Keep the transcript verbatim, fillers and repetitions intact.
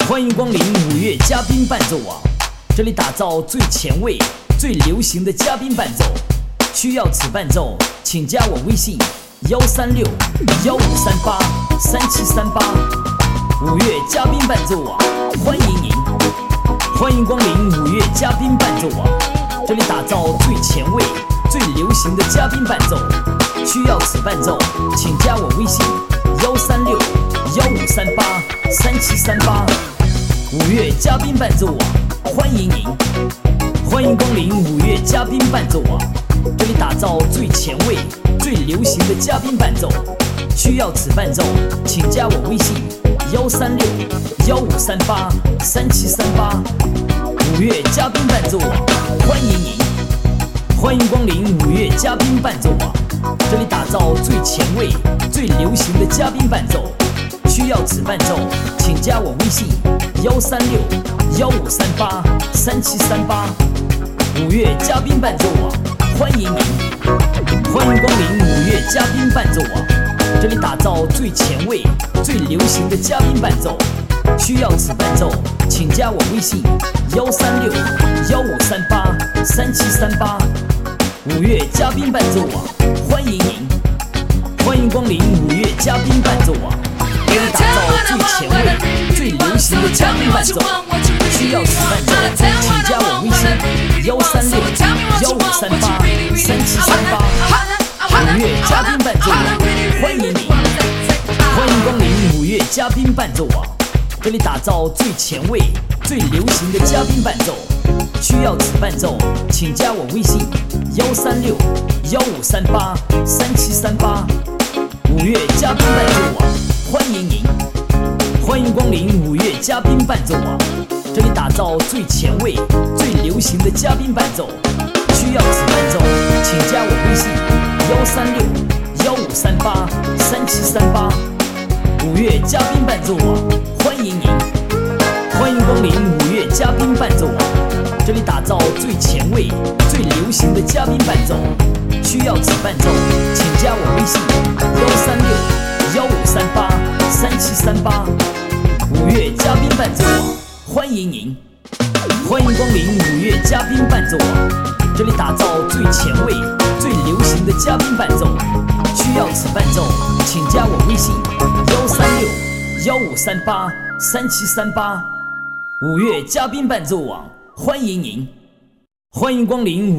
欢迎光临五月嘉宾伴奏网，这里打造最前卫、最流行的嘉宾伴奏。需要此伴奏，请加我微信幺三六幺五三八三七三八。五月嘉宾伴奏网，欢迎您！欢迎光临五月嘉宾伴奏网，这里打造最前卫、最流行的嘉宾伴奏。需要此伴奏，请加我微信幺三六幺五三八三七三八。五月嘉宾伴奏网，欢迎您！欢迎光临五月嘉宾伴奏网，这里打造最前卫、最流行的嘉宾伴奏。需要此伴奏，请加我微信幺三六幺五三八三七三八。五月嘉宾伴奏网，欢迎您！欢迎光临五月嘉宾伴奏网，这里打造最前卫、最流行的嘉宾伴奏。需要此伴奏，请加我微信幺三六幺五三八三七三八。五月嘉宾伴奏网，欢迎您！欢迎光临五月嘉宾伴奏网，这里打造最前卫、最流行的嘉宾伴奏。需要此伴奏，请加我微信幺三六幺五三八三七三八。五月嘉宾伴奏网，欢迎您！欢迎光临五月嘉宾伴奏网，这里打造最前卫、最流行的嘉宾伴奏。需要此伴奏，请加我微信幺三六幺五三八三七三八。五月嘉宾伴奏网，欢迎您！欢迎光临五月嘉宾伴奏网，这里打造最前卫、最流行的嘉宾伴奏。需要此伴奏，请加我微信幺三六幺五三八三七三八。五月嘉宾伴奏网，欢迎您！欢迎光临五月嘉宾伴奏网，这里打造最前卫、最流行的嘉宾伴奏。需要此伴奏，请加我微信幺三六幺五三八三七三八。五月嘉宾伴奏网，欢迎您！欢迎光临五月嘉宾伴奏网，这里打造最前卫、最流行的嘉宾伴奏。需要此伴奏，请加我微信幺三六幺五三八三七三八。五月嘉宾伴奏网，欢迎您！欢迎光临五月嘉宾伴奏网，这里打造最前卫、最流行的嘉宾伴奏。需要此伴奏，请加我微信幺三六幺五三八三七三八。五月嘉宾伴奏网，欢迎您！欢迎光临。